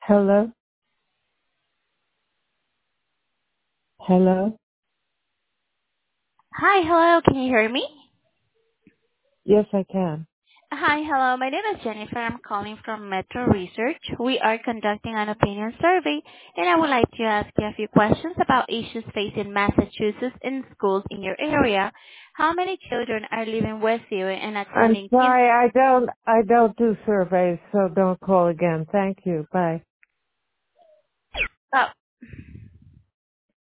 Hello? Hello? Hi, hello, can you hear me? Yes, I can. Hi, hello, my name is Jennifer. I'm calling from Metro Research. We are conducting an opinion survey, and I would like to ask you a few questions about issues facing Massachusetts in schools in your area. How many children are living with you and I'm attending sorry, I don't do surveys, so don't call again. Thank you. Bye. oh,